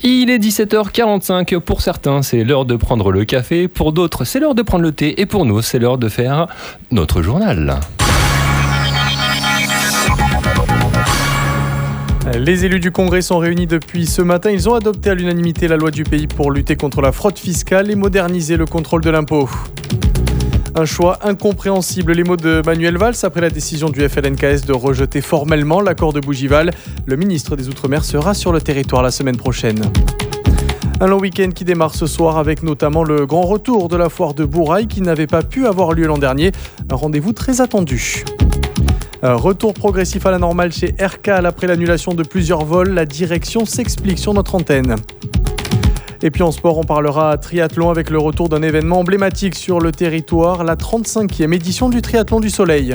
Il est 17h45. Pour certains, c'est l'heure de prendre le café. Pour d'autres, c'est l'heure de prendre le thé. Et pour nous, c'est l'heure de faire notre journal. Les élus du Congrès sont réunis depuis ce matin. Ils ont adopté à l'unanimité la loi du pays pour lutter contre la fraude fiscale et moderniser le contrôle de l'impôt. Un choix incompréhensible, les mots de Manuel Valls après la décision du FLNKS de rejeter formellement l'accord de Bougival. Le ministre des Outre-mer sera sur le territoire la semaine prochaine. Un long week-end qui démarre ce soir avec notamment le grand retour de la foire de Bourail qui n'avait pas pu avoir lieu l'an dernier. Un rendez-vous très attendu. Retour progressif à la normale chez Aircal après l'annulation de plusieurs vols. La direction s'explique sur notre antenne. Et puis en sport, on parlera triathlon avec le retour d'un événement emblématique sur le territoire, la 35e édition du Triathlon du Soleil.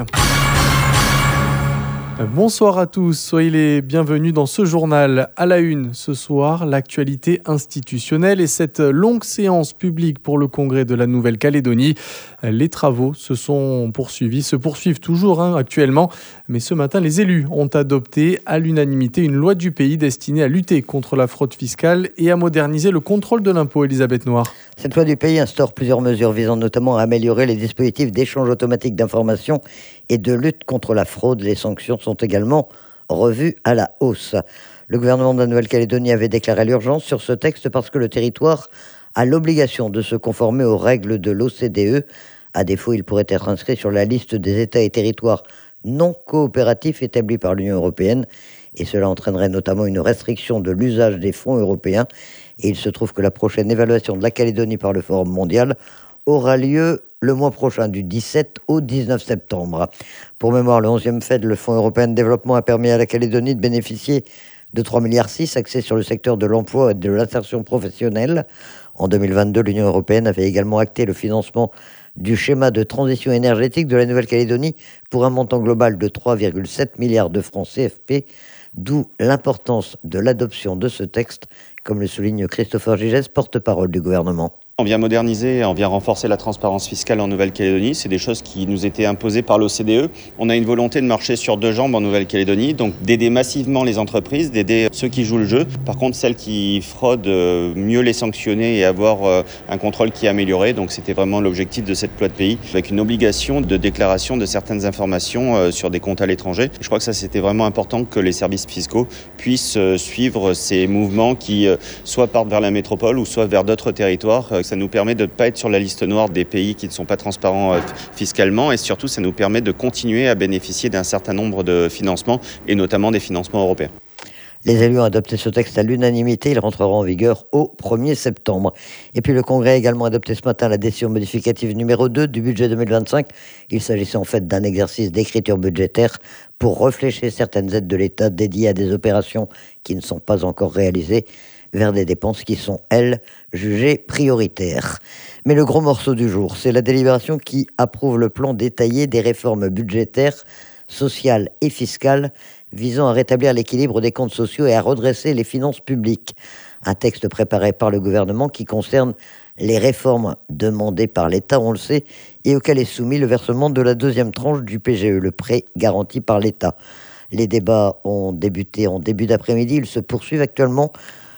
Bonsoir à tous, soyez les bienvenus dans ce journal. À la une, ce soir, l'actualité institutionnelle et cette longue séance publique pour le Congrès de la Nouvelle-Calédonie. Les travaux se poursuivent toujours actuellement. Mais ce matin, les élus ont adopté à l'unanimité une loi du pays destinée à lutter contre la fraude fiscale et à moderniser le contrôle de l'impôt. Elisabeth Noir. Cette loi du pays instaure plusieurs mesures visant notamment à améliorer les dispositifs d'échange automatique d'informations et de lutte contre la fraude. Les sanctions sont également revues à la hausse. Le gouvernement de la Nouvelle-Calédonie avait déclaré l'urgence sur ce texte parce que le territoire a l'obligation de se conformer aux règles de l'OCDE. À défaut, il pourrait être inscrit sur la liste des États et territoires non coopératifs établis par l'Union européenne. Et cela entraînerait notamment une restriction de l'usage des fonds européens. Et il se trouve que la prochaine évaluation de la Calédonie par le Forum mondial aura lieu le mois prochain, du 17 au 19 septembre. Pour mémoire, le 11e FED, le Fonds européen de développement, a permis à la Calédonie de bénéficier de 3,6 milliards axés sur le secteur de l'emploi et de l'insertion professionnelle. En 2022, l'Union européenne avait également acté le financement du schéma de transition énergétique de la Nouvelle-Calédonie pour un montant global de 3,7 milliards de francs CFP, d'où l'importance de l'adoption de ce texte, comme le souligne Christopher Gigès, porte-parole du gouvernement. On vient moderniser, on vient renforcer la transparence fiscale en Nouvelle-Calédonie. C'est des choses qui nous étaient imposées par l'OCDE. On a une volonté de marcher sur deux jambes en Nouvelle-Calédonie, donc d'aider massivement les entreprises, d'aider ceux qui jouent le jeu. Par contre, celles qui fraudent, mieux les sanctionner et avoir un contrôle qui est amélioré. Donc c'était vraiment l'objectif de cette loi de pays, avec une obligation de déclaration de certaines informations sur des comptes à l'étranger. Je crois que ça, c'était vraiment important que les services fiscaux puissent suivre ces mouvements qui soit partent vers la métropole ou soit vers d'autres territoires. Ça nous permet de ne pas être sur la liste noire des pays qui ne sont pas transparents fiscalement et surtout ça nous permet de continuer à bénéficier d'un certain nombre de financements et notamment des financements européens. Les élus ont adopté ce texte à l'unanimité. Il rentrera en vigueur au 1er septembre. Et puis le Congrès a également adopté ce matin la décision modificative numéro 2 du budget 2025. Il s'agissait en fait d'un exercice d'écriture budgétaire pour réfléchir certaines aides de l'État dédiées à des opérations qui ne sont pas encore réalisées vers des dépenses qui sont, elles, jugées prioritaires. Mais le gros morceau du jour, c'est la délibération qui approuve le plan détaillé des réformes budgétaires, sociales et fiscales visant à rétablir l'équilibre des comptes sociaux et à redresser les finances publiques. Un texte préparé par le gouvernement qui concerne les réformes demandées par l'État, on le sait, et auquel est soumis le versement de la deuxième tranche du PGE, le prêt garanti par l'État. Les débats ont débuté en début d'après-midi, ils se poursuivent actuellement.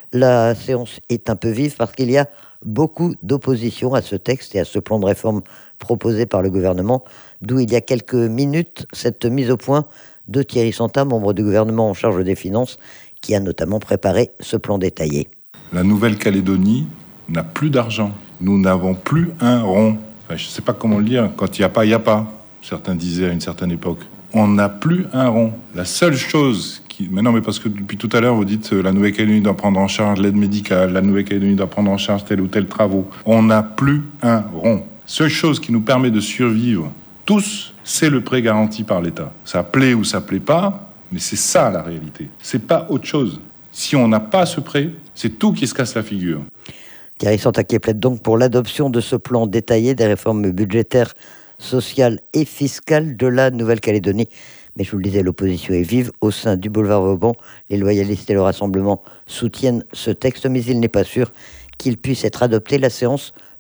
La séance est un peu vive parce qu'il y a beaucoup d'opposition à ce texte et à ce plan de réforme proposé par le gouvernement, d'où il y a quelques minutes cette mise au point de Thierry Santa, membre du gouvernement en charge des finances, qui a notamment préparé ce plan détaillé. La Nouvelle-Calédonie n'a plus d'argent. Nous n'avons plus un rond. Enfin, je ne sais pas comment le dire. Quand il n'y a pas, il n'y a pas. Certains disaient à une certaine époque. On n'a plus un rond. La seule chose mais non, mais parce que depuis tout à l'heure, vous dites la Nouvelle-Calédonie doit prendre en charge l'aide médicale, la Nouvelle-Calédonie doit prendre en charge tel ou tel travaux. On n'a plus un rond. Seule chose qui nous permet de survivre tous, c'est le prêt garanti par l'État. Ça plaît ou ça plaît pas, mais c'est ça la réalité. C'est pas autre chose. Si on n'a pas ce prêt, c'est tout qui se casse la figure. Thierry Santa qui plaide donc pour l'adoption de ce plan détaillé des réformes budgétaires, sociales et fiscales de la Nouvelle-Calédonie. Mais je vous le disais, l'opposition est vive au sein du boulevard Vauban. Les loyalistes et le Rassemblement soutiennent ce texte, mais il n'est pas sûr qu'il puisse être adopté. La séance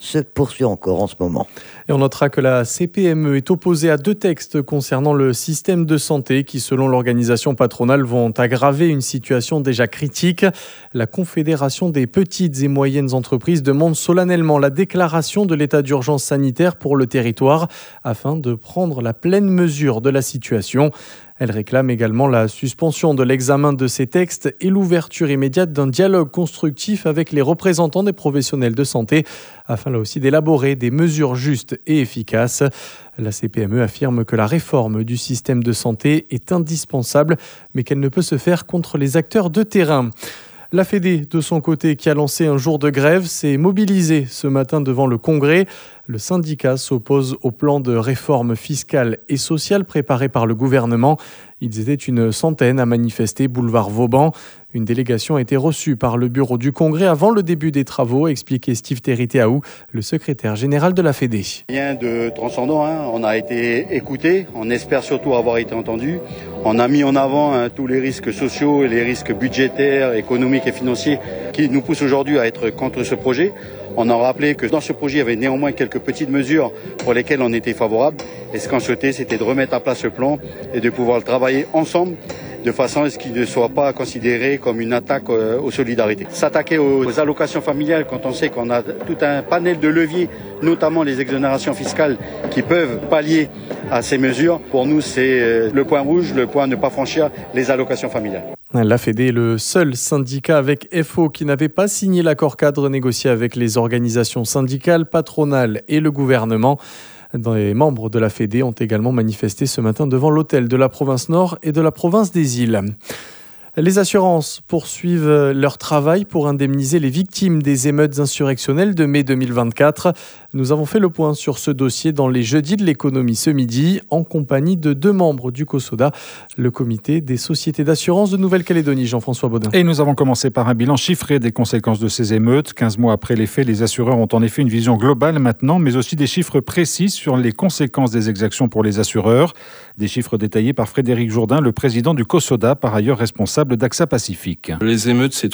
se poursuit encore en ce moment. Et on notera que la CPME est opposée à 2 textes concernant le système de santé qui, selon l'organisation patronale, vont aggraver une situation déjà critique. La Confédération des petites et moyennes entreprises demande solennellement la déclaration de l'état d'urgence sanitaire pour le territoire afin de prendre la pleine mesure de la situation. Elle réclame également la suspension de l'examen de ces textes et l'ouverture immédiate d'un dialogue constructif avec les représentants des professionnels de santé afin là aussi d'élaborer des mesures justes et efficaces. La CPME affirme que la réforme du système de santé est indispensable mais qu'elle ne peut se faire contre les acteurs de terrain. La Fédé, de son côté, qui a lancé un jour de grève, s'est mobilisée ce matin devant le Congrès. Le syndicat s'oppose au plan de réforme fiscale et sociale préparé par le gouvernement. Ils étaient une centaine à manifester boulevard Vauban. Une délégation a été reçue par le bureau du Congrès avant le début des travaux, a expliqué Steve Territeaou, le secrétaire général de la Fédé. Rien de transcendant, on a été écouté, on espère surtout avoir été entendu. On a mis en avant tous les risques sociaux et les risques budgétaires, économiques et financiers qui nous poussent aujourd'hui à être contre ce projet. On a rappelé que dans ce projet, il y avait néanmoins quelques petites mesures pour lesquelles on était favorable. Et ce qu'on souhaitait, c'était de remettre à plat ce plan et de pouvoir le travailler ensemble de façon à ce qu'il ne soit pas considéré comme une attaque aux solidarités. S'attaquer aux allocations familiales quand on sait qu'on a tout un panel de leviers, notamment les exonérations fiscales qui peuvent pallier à ces mesures, pour nous c'est le point rouge, le point à ne pas franchir, les allocations familiales. La Fédé est le seul syndicat avec FO qui n'avait pas signé l'accord cadre négocié avec les organisations syndicales, patronales et le gouvernement. Les membres de la Fédé ont également manifesté ce matin devant l'hôtel de la province Nord et de la province des Îles. Les assurances poursuivent leur travail pour indemniser les victimes des émeutes insurrectionnelles de mai 2024. Nous avons fait le point sur ce dossier dans les Jeudis de l'économie ce midi, en compagnie de 2 membres du COSODA, le comité des sociétés d'assurance de Nouvelle-Calédonie. Jean-François Baudin. Et nous avons commencé par un bilan chiffré des conséquences de ces émeutes. 15 mois après les faits, les assureurs ont en effet une vision globale maintenant, mais aussi des chiffres précis sur les conséquences des exactions pour les assureurs. Des chiffres détaillés par Frédéric Jourdain, le président du COSODA, par ailleurs responsable d'AXA Pacifique. Les émeutes, c'est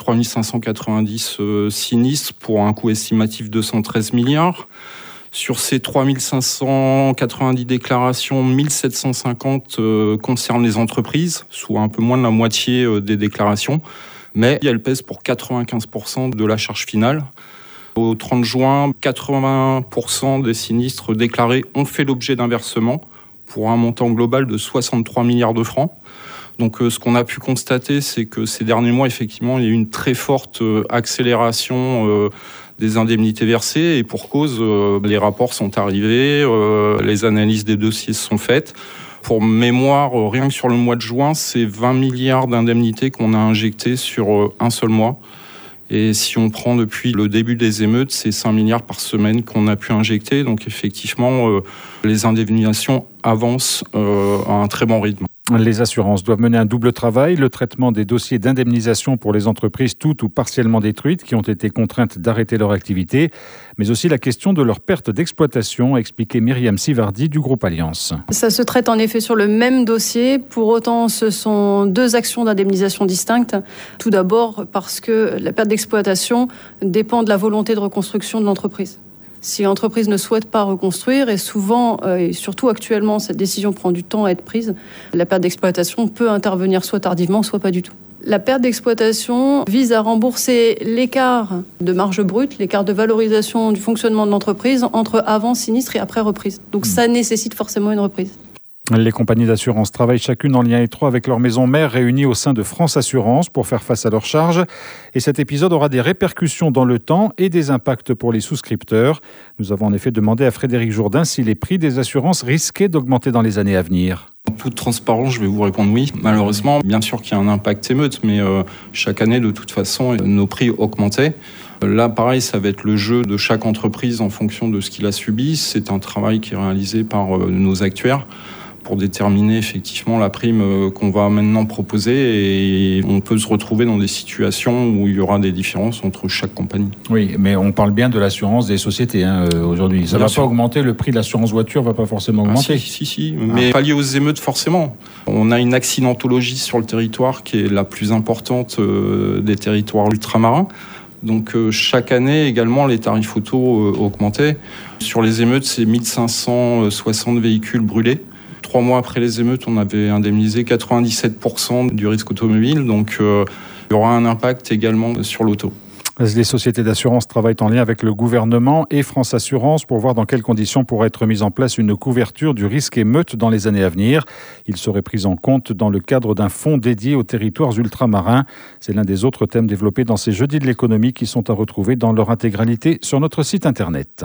3590 sinistres pour un coût estimatif de 113 milliards. Sur ces 3590 déclarations, 1750 concernent les entreprises, soit un peu moins de la moitié des déclarations. Mais elles pèsent pour 95% de la charge finale. Au 30 juin, 80% des sinistres déclarés ont fait l'objet d'un versement pour un montant global de 63 milliards de francs. Donc ce qu'on a pu constater, c'est que ces derniers mois, effectivement, il y a eu une très forte accélération des indemnités versées et pour cause, les rapports sont arrivés, les analyses des dossiers sont faites. Pour mémoire, rien que sur le mois de juin, c'est 20 milliards d'indemnités qu'on a injectées sur un seul mois. Et si on prend depuis le début des émeutes, c'est 5 milliards par semaine qu'on a pu injecter. Donc effectivement, les indemnisations avancent à un très bon rythme. Les assurances doivent mener un double travail, le traitement des dossiers d'indemnisation pour les entreprises toutes ou partiellement détruites qui ont été contraintes d'arrêter leur activité, mais aussi la question de leur perte d'exploitation, a expliqué Myriam Sivardi du groupe Alliance. Ça se traite en effet sur le même dossier, pour autant ce sont 2 actions d'indemnisation distinctes. Tout d'abord parce que la perte d'exploitation dépend de la volonté de reconstruction de l'entreprise. Si l'entreprise ne souhaite pas reconstruire, et souvent, et surtout actuellement, cette décision prend du temps à être prise, la perte d'exploitation peut intervenir soit tardivement, soit pas du tout. La perte d'exploitation vise à rembourser l'écart de marge brute, l'écart de valorisation du fonctionnement de l'entreprise entre avant sinistre et après reprise. Donc ça nécessite forcément une reprise. Les compagnies d'assurance travaillent chacune en lien étroit avec leur maison mère réunie au sein de France Assurance pour faire face à leurs charges. Et cet épisode aura des répercussions dans le temps et des impacts pour les souscripteurs. Nous avons en effet demandé à Frédéric Jourdain si les prix des assurances risquaient d'augmenter dans les années à venir. En toute transparence, je vais vous répondre oui. Malheureusement, bien sûr qu'il y a un impact émeute, mais chaque année, de toute façon, nos prix augmentaient. Là, pareil, ça va être le jeu de chaque entreprise en fonction de ce qu'il a subi. C'est un travail qui est réalisé par nos actuaires pour déterminer effectivement la prime qu'on va maintenant proposer, et on peut se retrouver dans des situations où il y aura des différences entre chaque compagnie. Oui, mais on parle bien de l'assurance des sociétés aujourd'hui. Ça ne va pas augmenter, le prix de l'assurance voiture ne va pas forcément augmenter. Si, mais pas lié aux émeutes forcément. On a une accidentologie sur le territoire qui est la plus importante des territoires ultramarins. Donc chaque année également, les tarifs auto augmentaient. Sur les émeutes, c'est 1560 véhicules brûlés. 3 mois après les émeutes, on avait indemnisé 97% du risque automobile. Donc il y aura un impact également sur l'auto. Les sociétés d'assurance travaillent en lien avec le gouvernement et France Assurance pour voir dans quelles conditions pourrait être mise en place une couverture du risque émeute dans les années à venir. Il serait pris en compte dans le cadre d'un fonds dédié aux territoires ultramarins. C'est l'un des autres thèmes développés dans ces Jeudis de l'économie qui sont à retrouver dans leur intégralité sur notre site internet.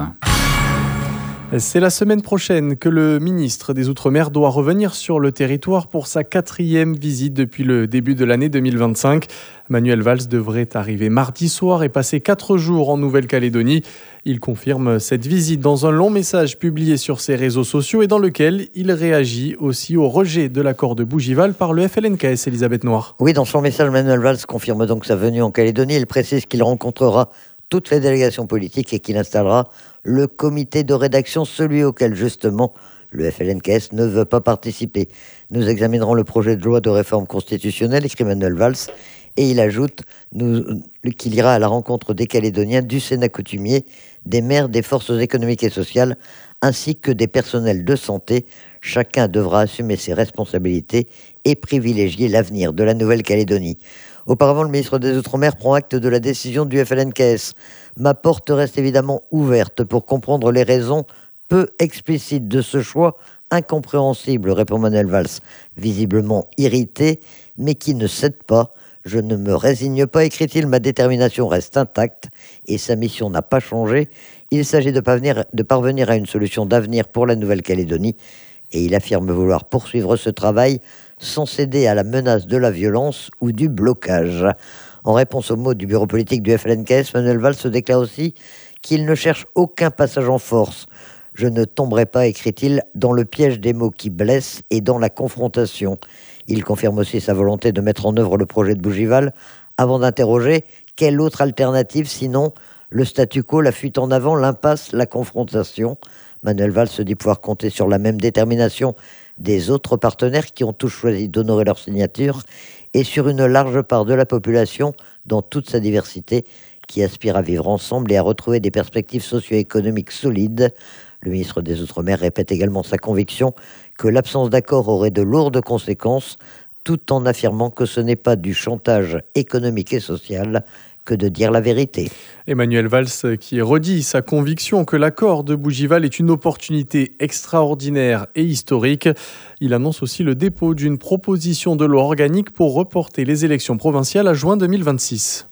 C'est la semaine prochaine que le ministre des Outre-mer doit revenir sur le territoire pour sa 4e visite depuis le début de l'année 2025. Manuel Valls devrait arriver mardi soir et passer 4 jours en Nouvelle-Calédonie. Il confirme cette visite dans un long message publié sur ses réseaux sociaux et dans lequel il réagit aussi au rejet de l'accord de Bougival par le FLNKS, Elisabeth Noir. Oui, dans son message, Manuel Valls confirme donc sa venue en Calédonie. Il précise qu'il rencontrera toutes les délégations politiques et qu'il installera le comité de rédaction, celui auquel justement le FLNKS ne veut pas participer. Nous examinerons le projet de loi de réforme constitutionnelle, écrit Manuel Valls, et il ajoute qu'il ira à la rencontre des Calédoniens, du Sénat coutumier, des maires, des forces économiques et sociales, ainsi que des personnels de santé. Chacun devra assumer ses responsabilités et privilégier l'avenir de la Nouvelle-Calédonie. Auparavant, le ministre des Outre-mer prend acte de la décision du FLNKS. Ma porte reste évidemment ouverte pour comprendre les raisons peu explicites de ce choix incompréhensible, répond Manuel Valls, visiblement irrité, mais qui ne cède pas. Je ne me résigne pas, écrit-il, ma détermination reste intacte et sa mission n'a pas changé. Il s'agit de parvenir à une solution d'avenir pour la Nouvelle-Calédonie et il affirme vouloir poursuivre ce travail sans céder à la menace de la violence ou du blocage. En réponse aux mots du bureau politique du FLNKS, Manuel Valls se déclare aussi qu'il ne cherche aucun passage en force. Je ne tomberai pas, écrit-il, dans le piège des mots qui blessent et dans la confrontation. Il confirme aussi sa volonté de mettre en œuvre le projet de Bougival avant d'interroger quelle autre alternative sinon le statu quo, la fuite en avant, l'impasse, la confrontation. Manuel Valls se dit pouvoir compter sur la même détermination des autres partenaires qui ont tous choisi d'honorer leur signature et sur une large part de la population dans toute sa diversité qui aspire à vivre ensemble et à retrouver des perspectives socio-économiques solides. Le ministre des Outre-mer répète également sa conviction que l'absence d'accord aurait de lourdes conséquences, tout en affirmant que ce n'est pas du chantage économique et social que de dire la vérité. Emmanuel Valls qui redit sa conviction que l'accord de Bougival est une opportunité extraordinaire et historique. Il annonce aussi le dépôt d'une proposition de loi organique pour reporter les élections provinciales à juin 2026.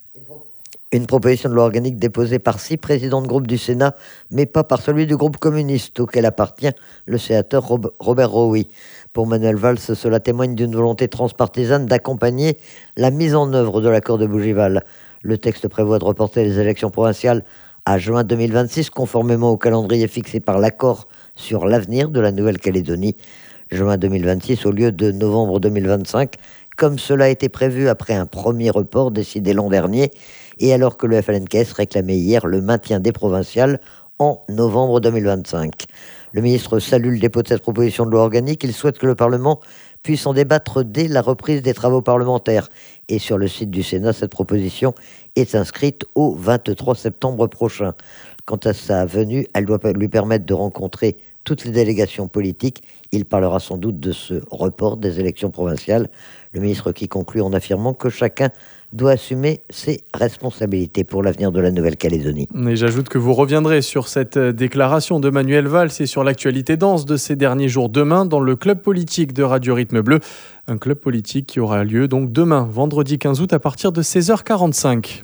Une proposition de loi organique déposée par 6 présidents de groupe du Sénat, mais pas par celui du groupe communiste auquel appartient le sénateur Robert Rowie. Pour Manuel Valls, cela témoigne d'une volonté transpartisane d'accompagner la mise en œuvre de l'accord de Bougival. Le texte prévoit de reporter les élections provinciales à juin 2026, conformément au calendrier fixé par l'accord sur l'avenir de la Nouvelle-Calédonie. Juin 2026 au lieu de novembre 2025, comme cela a été prévu après un premier report décidé l'an dernier, et alors que le FLNKS réclamait hier le maintien des provinciales en novembre 2025. Le ministre salue le dépôt de cette proposition de loi organique. Il souhaite que le Parlement puisse en débattre dès la reprise des travaux parlementaires. Et sur le site du Sénat, cette proposition est inscrite au 23 septembre prochain. Quant à sa venue, elle doit lui permettre de rencontrer toutes les délégations politiques. Il parlera sans doute de ce report des élections provinciales. Le ministre qui conclut en affirmant que chacun doit assumer ses responsabilités pour l'avenir de la Nouvelle-Calédonie. Et j'ajoute que vous reviendrez sur cette déclaration de Manuel Valls et sur l'actualité dense de ces derniers jours demain dans le club politique de Radio Rythme Bleu. Un club politique qui aura lieu donc demain, vendredi 15 août à partir de 16h45.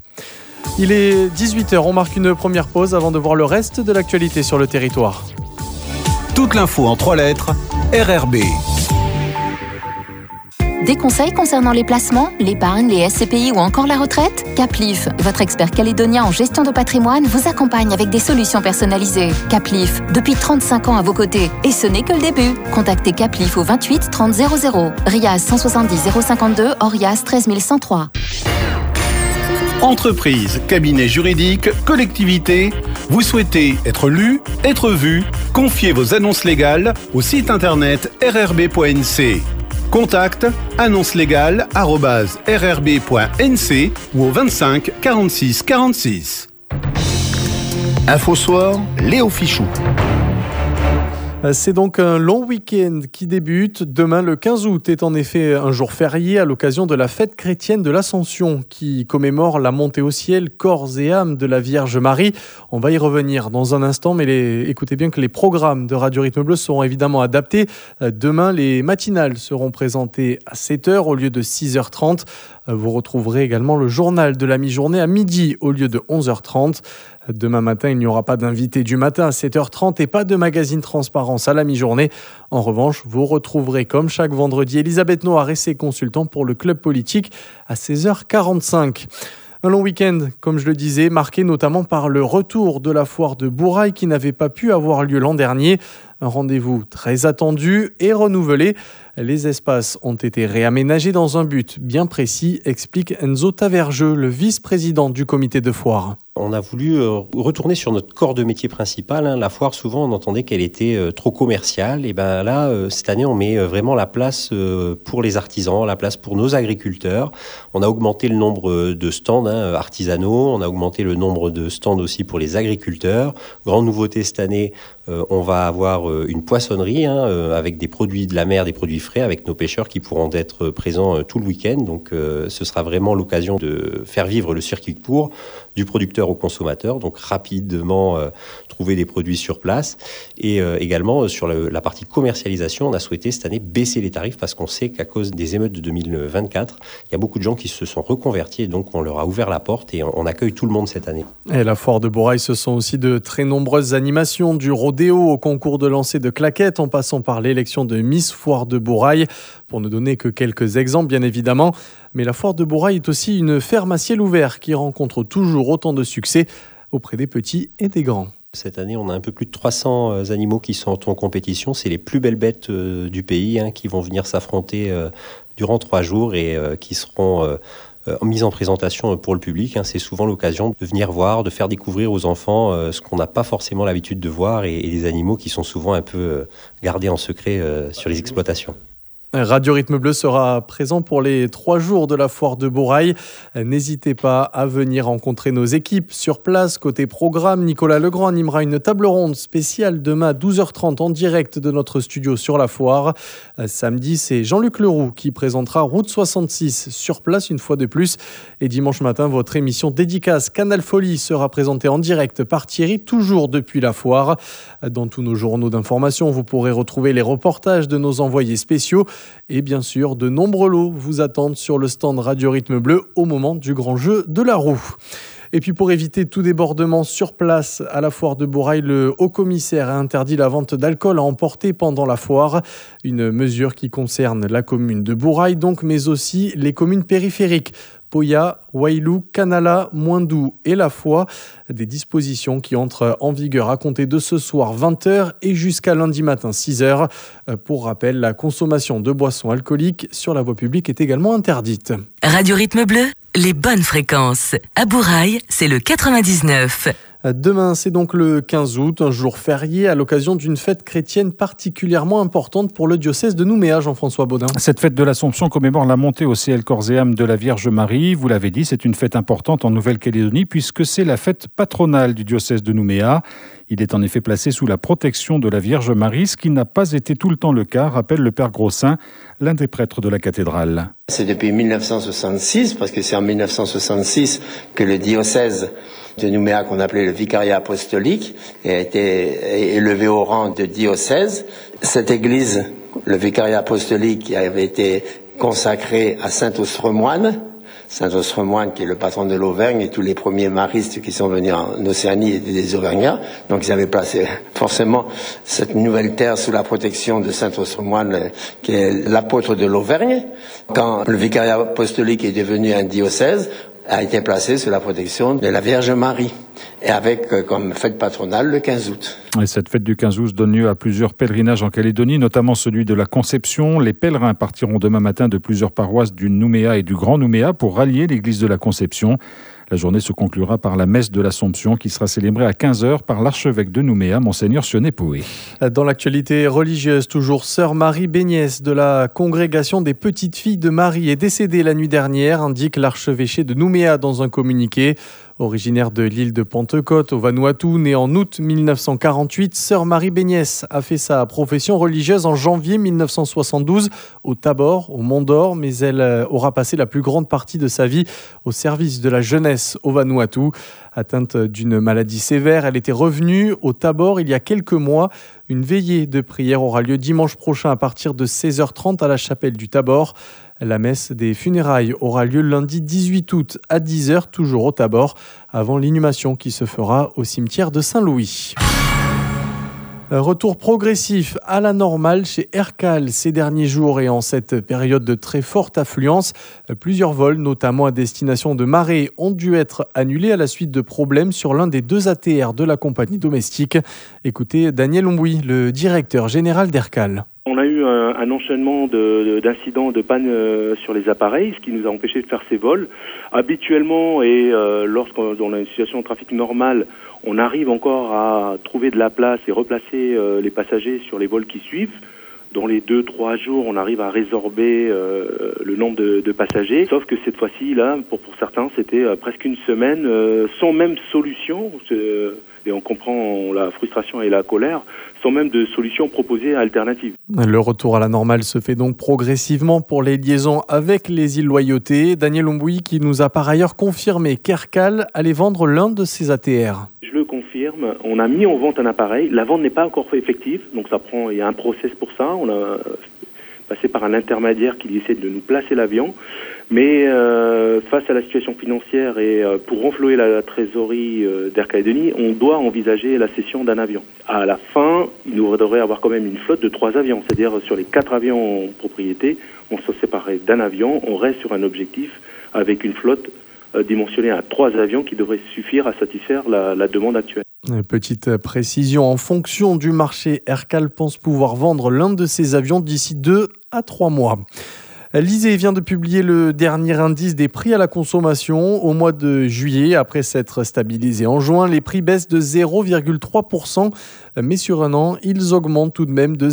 Il est 18h, on marque une première pause avant de voir le reste de l'actualité sur le territoire. Toute l'info en 3 lettres, RRB. Des conseils concernant les placements, l'épargne, les SCPI ou encore la retraite ? Caplif, votre expert calédonien en gestion de patrimoine, vous accompagne avec des solutions personnalisées. Caplif, depuis 35 ans à vos côtés. Et ce n'est que le début. Contactez Caplif au 28 30 00. RIAS 170 052, ORIAS 13 103. Entreprise, cabinet juridique, collectivité, vous souhaitez être lu, être vu ? Confiez vos annonces légales au site internet rrb.nc. Contact annoncelégale@rrb.nc ou au 25 46 46. Info Soir, Léo Fichou. C'est donc un long week-end qui débute. Demain, le 15 août, est en effet un jour férié à l'occasion de la fête chrétienne de l'Ascension qui commémore la montée au ciel, corps et âme de la Vierge Marie. On va y revenir dans un instant, mais écoutez bien que les programmes de Radio Rythme Bleu seront évidemment adaptés. Demain, les matinales seront présentées à 7h au lieu de 6h30. Vous retrouverez également le journal de la mi-journée à midi au lieu de 11h30. Demain matin, il n'y aura pas d'invité du matin à 7h30 et pas de magazine Transparence à la mi-journée. En revanche, vous retrouverez comme chaque vendredi Elisabeth Noir et ses consultants pour le club politique à 16h45. Un long week-end, comme je le disais, marqué notamment par le retour de la foire de Bourail qui n'avait pas pu avoir lieu l'an dernier. Un rendez-vous très attendu et renouvelé. Les espaces ont été réaménagés dans un but bien précis, explique Enzo Tavergeux, le vice-président du comité de foire. On a voulu retourner sur notre corps de métier principal. La foire, souvent, on entendait qu'elle était trop commerciale. Et ben là, cette année, on met vraiment la place pour les artisans, la place pour nos agriculteurs. On a augmenté le nombre de stands artisanaux. On a augmenté le nombre de stands aussi pour les agriculteurs. Grande nouveauté cette année, on va avoir une poissonnerie avec des produits de la mer, des produits frais, avec nos pêcheurs qui pourront être présents tout le week-end. Donc, ce sera vraiment l'occasion de faire vivre le circuit court du producteur au consommateur, donc rapidement trouver des produits sur place. Et également, sur la partie commercialisation, on a souhaité cette année baisser les tarifs parce qu'on sait qu'à cause des émeutes de 2024, il y a beaucoup de gens qui se sont reconvertis et donc on leur a ouvert la porte et on accueille tout le monde cette année. Et la foire de Bourail, ce sont aussi de très nombreuses animations, du rodéo au concours de lancer de claquettes en passant par l'élection de Miss Foire de Bourail, pour ne donner que quelques exemples bien évidemment. Mais la foire de Bourail est aussi une ferme à ciel ouvert qui rencontre toujours autant de succès auprès des petits et des grands. Cette année, on a un peu plus de 300 animaux qui sont en compétition. C'est les plus belles bêtes du pays qui vont venir s'affronter durant 3 jours et qui seront mises en présentation pour le public. C'est souvent l'occasion de venir voir, de faire découvrir aux enfants ce qu'on n'a pas forcément l'habitude de voir et les animaux qui sont souvent un peu gardés en secret sur les exploitations. Radio Rythme Bleu sera présent pour les 3 jours de la foire de Bourail. N'hésitez pas à venir rencontrer nos équipes sur place. Côté programme, Nicolas Legrand animera une table ronde spéciale demain à 12h30 en direct de notre studio sur la foire. Samedi, c'est Jean-Luc Leroux qui présentera Route 66 sur place une fois de plus. Et dimanche matin, votre émission dédicace Canal Folie sera présentée en direct par Thierry, toujours depuis la foire. Dans tous nos journaux d'information, vous pourrez retrouver les reportages de nos envoyés spéciaux. Et bien sûr, de nombreux lots vous attendent sur le stand Radio Rythme Bleu au moment du grand jeu de la roue. Et puis pour éviter tout débordement sur place à la foire de Bourail, le haut-commissaire a interdit la vente d'alcool à emporter pendant la foire. Une mesure qui concerne la commune de Bourail donc, mais aussi les communes périphériques. Poya, Wailou, Canala, Moindou et La Foix. Des dispositions qui entrent en vigueur à compter de ce soir 20h et jusqu'à lundi matin 6h. Pour rappel, la consommation de boissons alcooliques sur la voie publique est également interdite. Radio Rythme Bleu, les bonnes fréquences. À Bourail, c'est le 99. Demain, c'est donc le 15 août, un jour férié à l'occasion d'une fête chrétienne particulièrement importante pour le diocèse de Nouméa, Jean-François Baudin. Cette fête de l'Assomption commémore la montée au ciel corps et âme de la Vierge Marie. Vous l'avez dit, c'est une fête importante en Nouvelle-Calédonie puisque c'est la fête patronale du diocèse de Nouméa. Il est en effet placé sous la protection de la Vierge Marie, ce qui n'a pas été tout le temps le cas, rappelle le Père Grossin, l'un des prêtres de la cathédrale. C'est depuis 1966, parce que c'est en 1966 que le diocèse de Nouméa, qu'on appelait le vicariat apostolique, a été élevé au rang de diocèse. Cette église, le vicariat apostolique, avait été consacré à saint Austremoine. Saint Austremoine qui est le patron de l'Auvergne, et tous les premiers maristes qui sont venus en Océanie étaient des Auvergnats. Donc ils avaient placé forcément cette nouvelle terre sous la protection de Saint Austremoine, qui est l'apôtre de l'Auvergne. Quand le vicariat apostolique est devenu un diocèse, a été placé sous la protection de la Vierge Marie, et avec comme fête patronale le 15 août. Et cette fête du 15 août donne lieu à plusieurs pèlerinages en Calédonie, notamment celui de la Conception. Les pèlerins partiront demain matin de plusieurs paroisses du Nouméa et du Grand Nouméa pour rallier l'église de la Conception. La journée se conclura par la messe de l'Assomption qui sera célébrée à 15h par l'archevêque de Nouméa, Monseigneur Sionnet Poué. Dans l'actualité religieuse, toujours, sœur Marie Béniès de la congrégation des Petites Filles de Marie est décédée la nuit dernière, indique l'archevêché de Nouméa dans un communiqué. Originaire de l'île de Pentecôte, au Vanuatu, née en août 1948, sœur Marie Béniès a fait sa profession religieuse en janvier 1972 au Tabor, au Mont d'Or, mais elle aura passé la plus grande partie de sa vie au service de la jeunesse au Vanuatu. Atteinte d'une maladie sévère, elle était revenue au Tabor il y a quelques mois. Une veillée de prière aura lieu dimanche prochain à partir de 16h30 à la chapelle du Tabor. La messe des funérailles aura lieu lundi 18 août à 10h, toujours au Tabor, avant l'inhumation qui se fera au cimetière de Saint-Louis. Retour progressif à la normale chez Aircal ces derniers jours et en cette période de très forte affluence. Plusieurs vols, notamment à destination de Marais, ont dû être annulés à la suite de problèmes sur l'un des 2 ATR de la compagnie domestique. Écoutez Daniel Ombouy, le directeur général d'Aircal. On a eu un enchaînement d'incidents, de panne sur les appareils, ce qui nous a empêché de faire ces vols. Habituellement, et lorsqu'on a une situation de trafic normale, on arrive encore à trouver de la place et replacer les passagers sur les vols qui suivent. Dans les 2-3 jours, on arrive à résorber le nombre de passagers. Sauf que cette fois-ci, là, pour certains, c'était presque une semaine sans même solution. Et on comprend la frustration et la colère, sans même de solutions proposées alternatives. Le retour à la normale se fait donc progressivement pour les liaisons avec les îles Loyauté. Daniel Ombouy qui nous a par ailleurs confirmé qu'Aircal allait vendre l'un de ses ATR. Je le confirme, on a mis en vente un appareil, la vente n'est pas encore effective, donc il y a un process pour ça, on a passé par un intermédiaire qui essaie de nous placer l'avion, mais face à la situation financière et pour renflouer la trésorerie d'Air Calédonie, on doit envisager la cession d'un avion. À la fin, il nous devrait avoir quand même une flotte de 3 avions, c'est-à-dire sur les 4 avions en propriété, on se séparait d'un avion, on reste sur un objectif avec une flotte dimensionné à 3 avions qui devraient suffire à satisfaire la demande actuelle. Petite précision, en fonction du marché, Aircal pense pouvoir vendre l'un de ses avions d'ici 2 à 3 mois. L'ISEE vient de publier le dernier indice des prix à la consommation au mois de juillet. Après s'être stabilisés en juin, les prix baissent de 0,3%, mais sur un an, ils augmentent tout de même de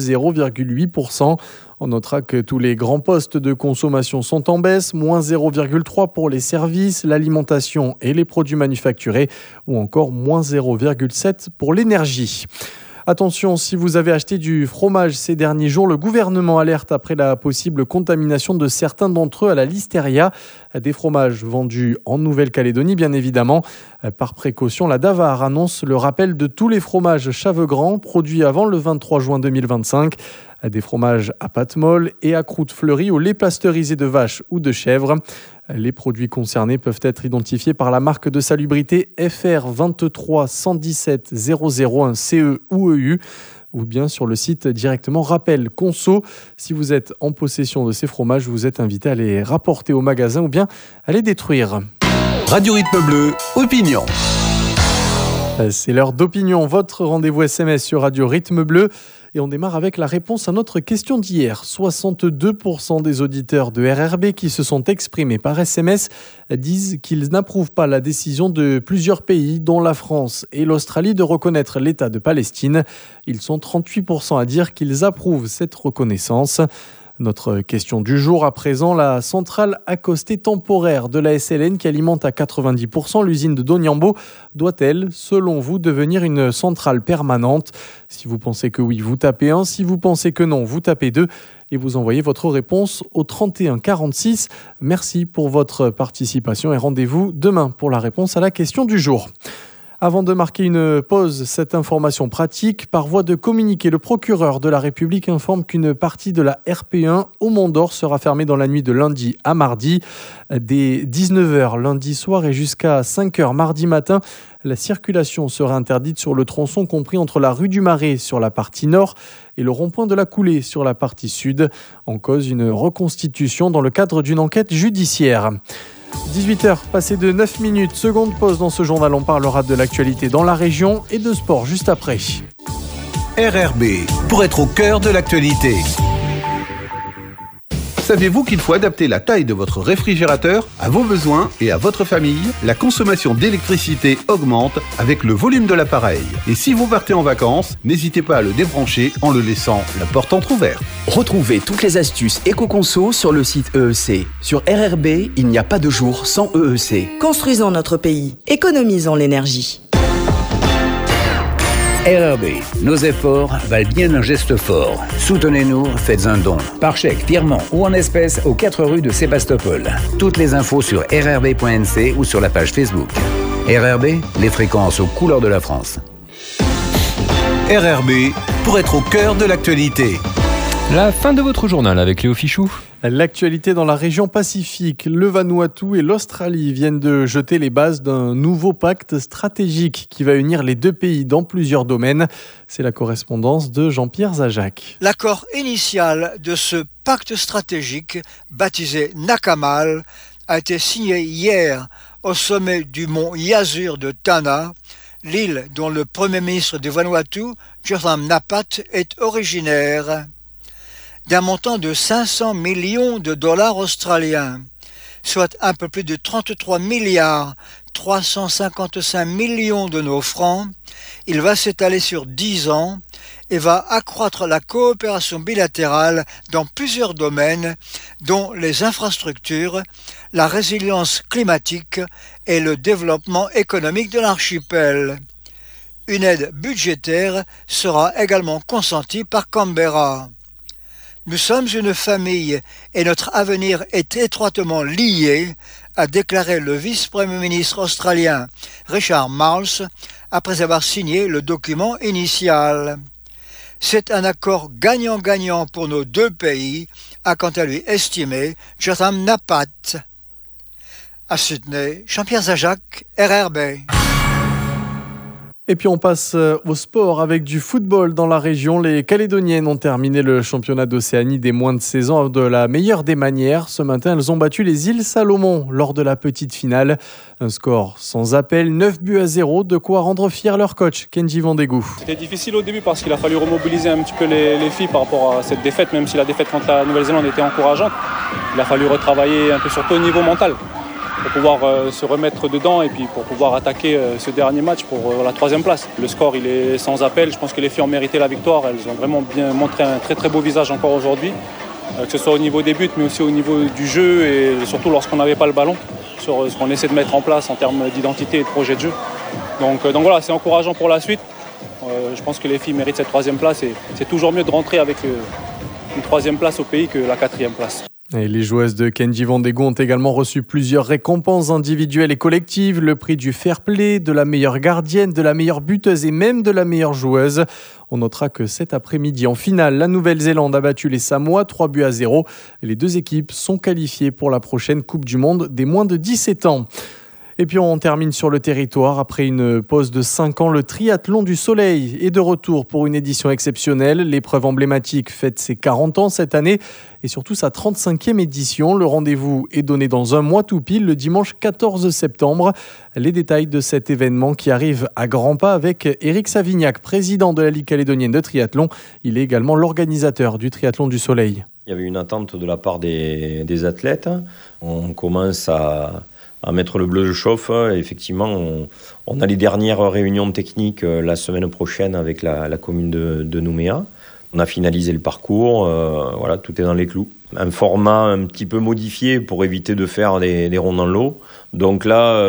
0,8%. On notera que tous les grands postes de consommation sont en baisse, moins 0,3 pour les services, l'alimentation et les produits manufacturés, ou encore moins 0,7 pour l'énergie. Attention, si vous avez acheté du fromage ces derniers jours, le gouvernement alerte après la possible contamination de certains d'entre eux à la listeria. Des fromages vendus en Nouvelle-Calédonie, bien évidemment. Par précaution, la DAVAR annonce le rappel de tous les fromages Chavegran produits avant le 23 juin 2025. Des fromages à pâte molle et à croûte fleurie au lait pasteurisé de vache ou de chèvre. Les produits concernés peuvent être identifiés par la marque de salubrité FR 23 117 001 CE ou EU ou bien sur le site directement Rappel Conso. Si vous êtes en possession de ces fromages, vous êtes invité à les rapporter au magasin ou bien à les détruire. Radio Rythme Bleu, opinion. C'est l'heure d'opinion, votre rendez-vous SMS sur Radio Rythme Bleu. Et on démarre avec la réponse à notre question d'hier. 62% des auditeurs de RRB qui se sont exprimés par SMS disent qu'ils n'approuvent pas la décision de plusieurs pays, dont la France et l'Australie, de reconnaître l'État de Palestine. Ils sont 38% à dire qu'ils approuvent cette reconnaissance. Notre question du jour à présent, la centrale accostée temporaire de la SLN qui alimente à 90% l'usine de Doniambo doit-elle, selon vous, devenir une centrale permanente ? Si vous pensez que oui, vous tapez 1. Si vous pensez que non, vous tapez 2. Et vous envoyez votre réponse au 31 46. Merci pour votre participation et rendez-vous demain pour la réponse à la question du jour. Avant de marquer une pause, cette information pratique, par voie de communiqué, le procureur de la République informe qu'une partie de la RP1 au Mont d'Or sera fermée dans la nuit de lundi à mardi. Dès 19h lundi soir et jusqu'à 5h mardi matin, la circulation sera interdite sur le tronçon compris entre la rue du Marais sur la partie nord et le rond-point de la Coulée sur la partie sud. En cause, une reconstitution dans le cadre d'une enquête judiciaire. 18h, passé de 9 minutes, seconde pause dans ce journal. On parlera de l'actualité dans la région et de sport juste après. RRB, pour être au cœur de l'actualité. Saviez-vous qu'il faut adapter la taille de votre réfrigérateur à vos besoins et à votre famille? La consommation d'électricité augmente avec le volume de l'appareil. Et si vous partez en vacances, n'hésitez pas à le débrancher en le laissant la porte entrouverte. Retrouvez toutes les astuces éco-conso sur le site EEC. Sur RRB, il n'y a pas de jour sans EEC. Construisons notre pays. Économisons l'énergie. RRB, nos efforts valent bien un geste fort. Soutenez-nous, faites un don. Par chèque, virement ou en espèces aux 4 rues de Sébastopol. Toutes les infos sur rrb.nc ou sur la page Facebook. RRB, les fréquences aux couleurs de la France. RRB, pour être au cœur de l'actualité. La fin de votre journal avec Léo Fichou. L'actualité dans la région Pacifique, le Vanuatu et l'Australie viennent de jeter les bases d'un nouveau pacte stratégique qui va unir les deux pays dans plusieurs domaines. C'est la correspondance de Jean-Pierre Zajac. L'accord initial de ce pacte stratégique, baptisé Nakamal, a été signé hier au sommet du mont Yazur de Tanna, l'île dont le premier ministre du Vanuatu, Jotham Napat, est originaire. D'un montant de 500 millions de dollars australiens, soit un peu plus de 33 milliards 355 millions de nos francs, il va s'étaler sur 10 ans et va accroître la coopération bilatérale dans plusieurs domaines, dont les infrastructures, la résilience climatique et le développement économique de l'archipel. Une aide budgétaire sera également consentie par Canberra. Nous sommes une famille et notre avenir est étroitement lié, a déclaré le vice-premier ministre australien Richard Marles après avoir signé le document initial. C'est un accord gagnant-gagnant pour nos deux pays, a quant à lui estimé Jotham Napat. À Sydney, Jean-Pierre Zajac, RRB. Et puis on passe au sport avec du football dans la région. Les Calédoniennes ont terminé le championnat d'Océanie des moins de 16 ans de la meilleure des manières. Ce matin, elles ont battu les îles Salomon lors de la petite finale. Un score sans appel, 9-0, de quoi rendre fier leur coach, Kenji Vandegou. C'était difficile au début parce qu'il a fallu remobiliser un petit peu les filles par rapport à cette défaite, même si la défaite contre la Nouvelle-Zélande était encourageante. Il a fallu retravailler un peu surtout au niveau mental, pour pouvoir se remettre dedans et puis pour pouvoir attaquer ce dernier match pour la 3e place. Le score, il est sans appel. Je pense que les filles ont mérité la victoire. Elles ont vraiment bien montré un très très beau visage encore aujourd'hui, que ce soit au niveau des buts, mais aussi au niveau du jeu et surtout lorsqu'on n'avait pas le ballon, sur ce qu'on essaie de mettre en place en termes d'identité et de projet de jeu. Donc voilà, c'est encourageant pour la suite. Je pense que les filles méritent cette 3e place et c'est toujours mieux de rentrer avec une 3e place au pays que la 4e place. Et les joueuses de Kenji Vandegou ont également reçu plusieurs récompenses individuelles et collectives, le prix du fair play, de la meilleure gardienne, de la meilleure buteuse et même de la meilleure joueuse. On notera que cet après-midi, en finale, la Nouvelle-Zélande a battu les Samoa 3-0. Les deux équipes sont qualifiées pour la prochaine Coupe du Monde des moins de 17 ans. Et puis on termine sur le territoire. Après une pause de 5 ans, le triathlon du Soleil est de retour pour une édition exceptionnelle. L'épreuve emblématique fête ses 40 ans cette année et surtout sa 35e édition. Le rendez-vous est donné dans un mois tout pile, le dimanche 14 septembre. Les détails de cet événement qui arrive à grands pas avec Éric Savignac, président de la Ligue calédonienne de triathlon. Il est également l'organisateur du triathlon du Soleil. Il y avait une attente de la part des athlètes. On commence à mettre le bleu chauffe. Effectivement, on a les dernières réunions techniques la semaine prochaine avec la commune de Nouméa. On a finalisé le parcours, voilà, tout est dans les clous. Un format un petit peu modifié pour éviter de faire des ronds dans l'eau. Donc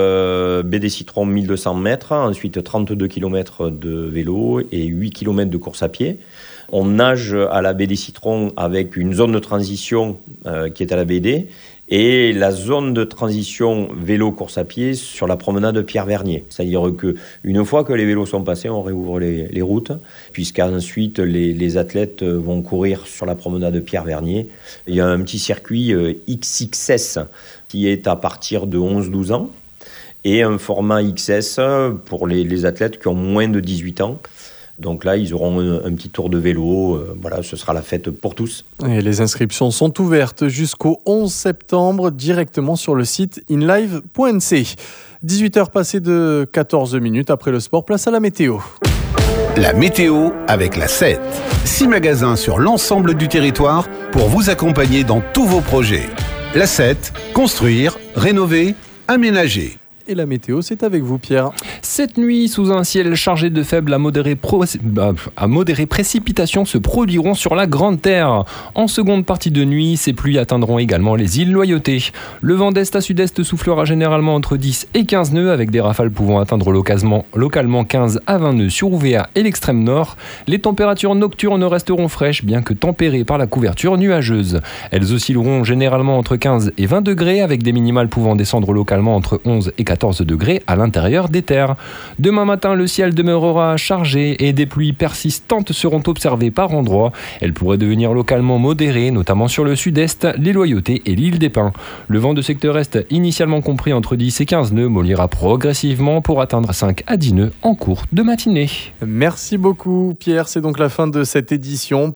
là, baie des Citrons 1200 mètres, ensuite 32 km de vélo et 8 km de course à pied. On nage à la baie des Citrons avec une zone de transition qui est à la BD. Et la zone de transition vélo-course à pied sur la promenade Pierre-Vernier. C'est-à-dire qu'une fois que les vélos sont passés, on réouvre les routes, puisqu'ensuite les athlètes vont courir sur la promenade Pierre-Vernier. Il y a un petit circuit XXS qui est à partir de 11-12 ans et un format XS pour les athlètes qui ont moins de 18 ans. Donc là, ils auront un petit tour de vélo. Voilà, ce sera la fête pour tous. Et les inscriptions sont ouvertes jusqu'au 11 septembre directement sur le site inlive.nc. 18h passées de 14 minutes après le sport, place à la météo. La météo avec la 7. 6 magasins sur l'ensemble du territoire pour vous accompagner dans tous vos projets. La 7, construire, rénover, aménager. Et la météo, c'est avec vous, Pierre. Cette nuit, sous un ciel chargé de faibles à modérées précipitations se produiront sur la Grande Terre. En seconde partie de nuit, ces pluies atteindront également les îles Loyauté. Le vent d'est à sud-est soufflera généralement entre 10 et 15 nœuds, avec des rafales pouvant atteindre localement 15 à 20 nœuds sur Ouvéa et l'extrême nord. Les températures nocturnes resteront fraîches, bien que tempérées par la couverture nuageuse. Elles oscilleront généralement entre 15 et 20 degrés, avec des minimales pouvant descendre localement entre 11 et 14 degrés à l'intérieur des terres. Demain matin, le ciel demeurera chargé et des pluies persistantes seront observées par endroits. Elles pourraient devenir localement modérées, notamment sur le sud-est, les Loyautés et l'île des Pins. Le vent de secteur est initialement compris entre 10 et 15 nœuds mollira progressivement pour atteindre 5 à 10 nœuds en cours de matinée. Merci beaucoup, Pierre. C'est donc la fin de cette édition.